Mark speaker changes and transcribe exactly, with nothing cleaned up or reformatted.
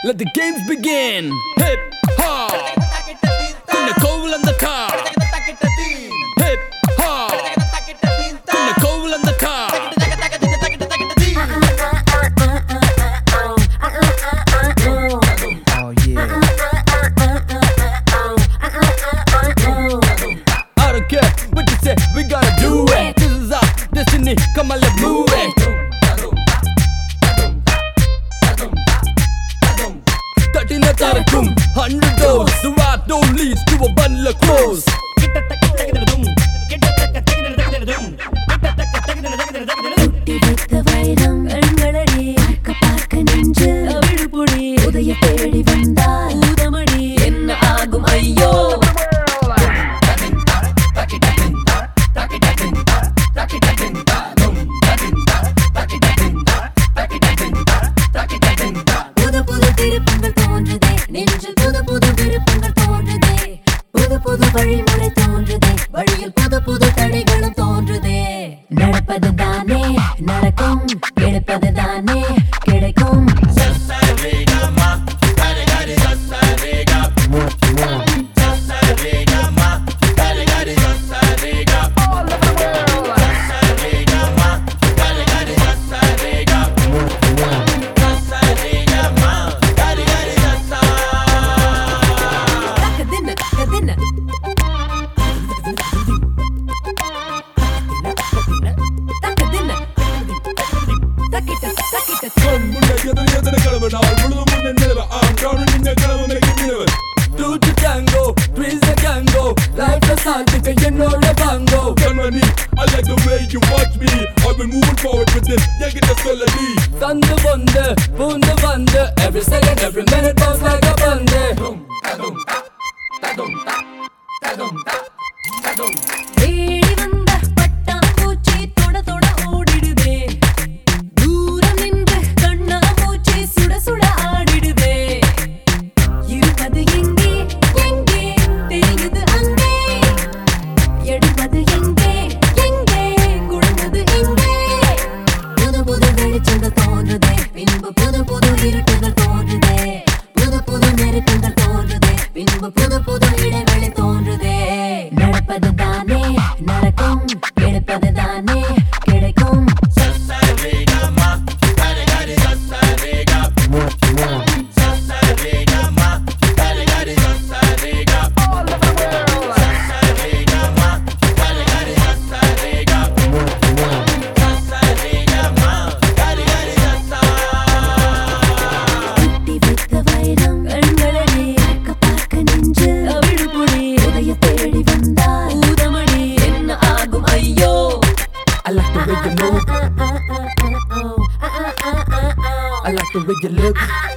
Speaker 1: Let the games begin. Hip hop. Kunna kovul and the car. Hip hop. Kunna kovul and the car.
Speaker 2: Oh yeah.
Speaker 1: I don't care what you say, we gotta do it. This is our destiny, come on let's move it. Thirteen tarakum, hundred doors. The right door leads to a bundle of clothes.
Speaker 3: குட்டி வைத்த வைரம் கண்களடி பார்க்க பார்க்க நெஞ்சு விழுப்புடி உதய தேடி வந்தால் ஊதமடி என்ன ஆகும் ஐயோ புது புது திருப்பங்கள் தோன்றுதே நெஞ்சில் புது புது விருப்பங்கள் தோன்றுதே புது புது வழிமுறை தோன்றுதே வழியில் புது புது தடைகளும் தோன்றுதே நடப்பது தானே நடக்கும் கிடைப்பது தானே கிடைக்கும் தக்கதின்ன தக்கதின்ன தக்கதின்ன தக்கிட்ட தக்கிட்ட
Speaker 1: Two to tango, three's the gango. Life is hard, you know the bango.
Speaker 4: Germany, I like the way you watch me. I've been moving forward with this, yeah, get the solidity.
Speaker 1: Thunder wonder, boom the wonder. Every second, every minute bounce like a thunder.
Speaker 3: தேடி வந்த பட்டாம்பூச்சி தொட தொட ஓடிடுதே தூரம் நின்று கண்ணாமூச்சி சுட சுட ஆடிடுதே இருப்பது எங்கே எங்கே தெரியுது அங்கே எடுப்பது எங்கே எங்கே குழுந்தது எங்கே புது புது வெளிச்சங்கள் தோன்றுதே பின்பு புது புது இருட்டுகள் தோன்றுதே புது புது நெருக்கங்கள் தோன்றுதே பின்பு புது புது இடைவெளி தோன்றுதே நடப்பது தானே நடக்கும் கிடைப்பது தானே கிடைக்கும் குட்டி வைத்த வைரம் கண்களடி பார்க்க பார்க்க நெஞ்சு விழுப்புடி உதய தேடி வந்தால் ஊதமடி என்ன ஆகும் ஐயோ
Speaker 1: I like the way you move, I like the way you look.